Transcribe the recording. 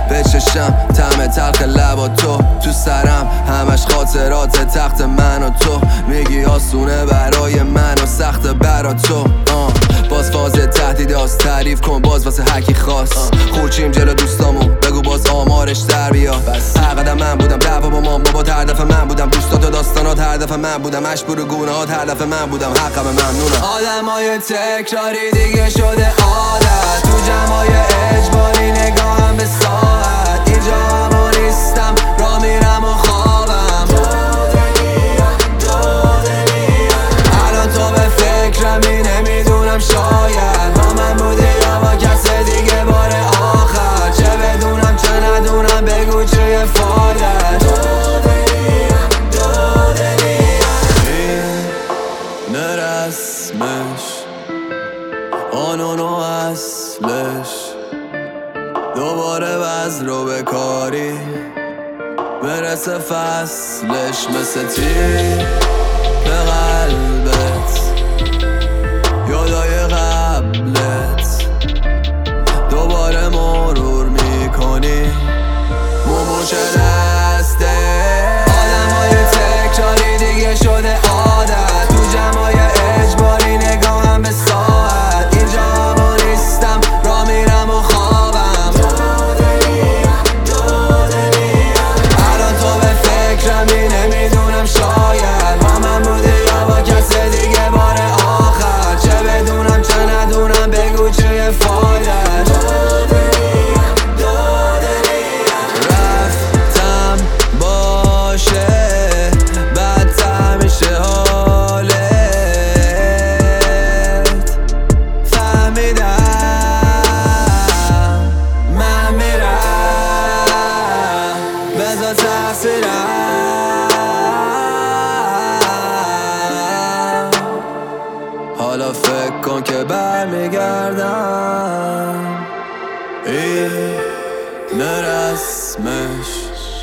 بچشم طعم تلخ لبا تو سرم همش خاطرات تخت من و تو میگی آسونه برای من و سخت برا تو باز فاز تهدیداست تعریف کن باز واسه هکی خواست خورچیم جلو دوستامون بگو باز آمارش در بیا حقدم من بودم دعوا با مام بابا هر دفعه من بودم دوستات و داستانات هر دفعه من بودم عشق برو گونه‌هات هر دفعه من بودم حقم ممنونم آدمای تکراری دیگه شده عادت تو جمعای اجباری نگاهم به ساعت اینجا همو نیستم را میرم و خوابم الان تو به فکرمی نمیدونم شاید با من بودی یا با کس دیگه بار آخر چه بدونم چه ندونم بگو چه فایدت این رسمش قانون و اصلش دوباره وز رو به کاری برسه فصلش مثل تیر به قلبت یادای قبلت دوباره مرور میکنی موموش دسته آدمای تکراری دیگه شده عادت تو جمعای اجباری نگاهم به ساعت اینجا همو نیستم را میرم و خوابم الان تو به فکرمی نمیدونم شاید با من بودی یا با کس دیگه بار آخر چه بدونم چه ندونم بگو چه فایدت رفتم باشه بدتر میشه حالت فهمیدم من میرم بذار تقصیرم حالا فکر کن که برمیگردم این رسمش